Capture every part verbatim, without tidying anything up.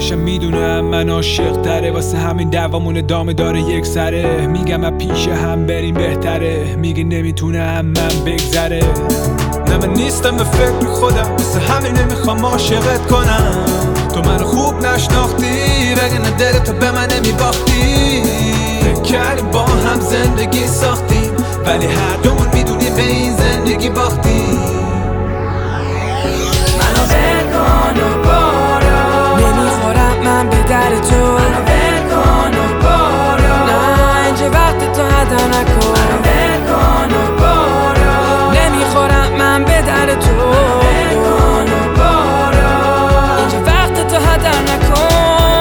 خودشم میدونم من عاشق تره، واسه همین دعوامون ادامه داره یک سره. میگم من پیش هم بریم بهتره، میگه نمیتونم من بگذره. نه من نیستم به فکر خودم، واسه همین نمیخوام عاشقت کنم. تو منو خوب نشناختی وگرنه دلتو به من نمیباختی. فکر کردیم با هم زندگی ساختیم ولی هر دومون میدونیم به این زندگی باختیم. منو ول کن و برو، نمیخورم من به در تو. منو ول کن و برو، نه اینجا وقت تو هدا نکن. منو ول کن و برو، نمیخورم من به در تو. ول کن و برو، اینجا وقت تو هدا نکن.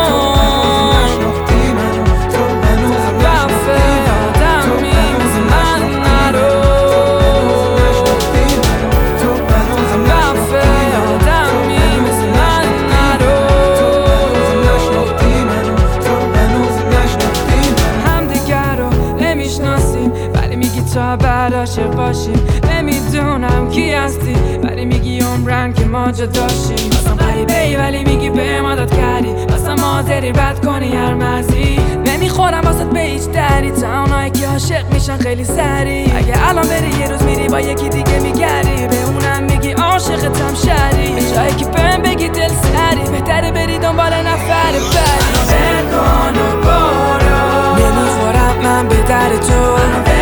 تا بعد عاشق باشیم نمیدونم کی هستی ولی میگی عمرن که ما جدا داشتیم. بازم غریبه ای ولی میگی به ما داد کردی، بازم حاضری رد کنی هر مرزی. نمیخورم واسه به هیچ دری، تا اونایی که عاشق میشن خیلی سری. اگه الان بری یه روز میری با یکی دیگه میگری، به اونم میگی عاشقتم شری. به جایی که بهم بگی دل سری، بهتره بری دنبال نفر بری. ول کن و برو، نمیخورم من به در تو.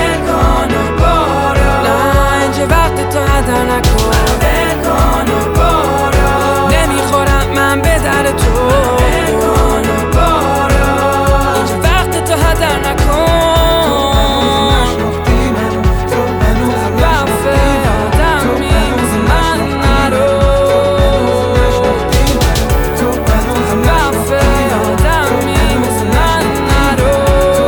تو هدا نکن. ول کن و برو، نمیخورم من به در تو. ول کن و برو، اینجا وقت تو هدا نکن. وفه آدمی مثل من نرو، وفه آدمی مثل من نرو.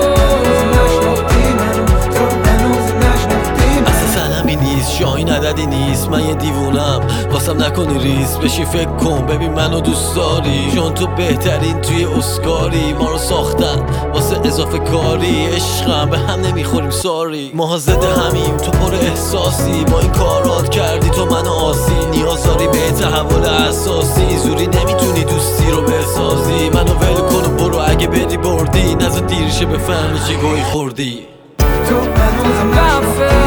شاهین عددی نیست، من یه دیوونم، واسم نکنی ریس بشی. فکر کن ببین منو دوست داری، چون تو بهترین توی اسکاری. ما رو ساختن واسه اضافه کاری، عشقم به هم نمیخوریم ساری. ما زده همیم تو پر احساسی، با این کارات کردی تو منو آسی. نیاز داری به تحول اساسی، زوری نمیتونی دوستی رو بسازی. منو ول کن و برو، اگه بری بردی نزد دیرشه بفهمی چی گوی خوردی. تو منو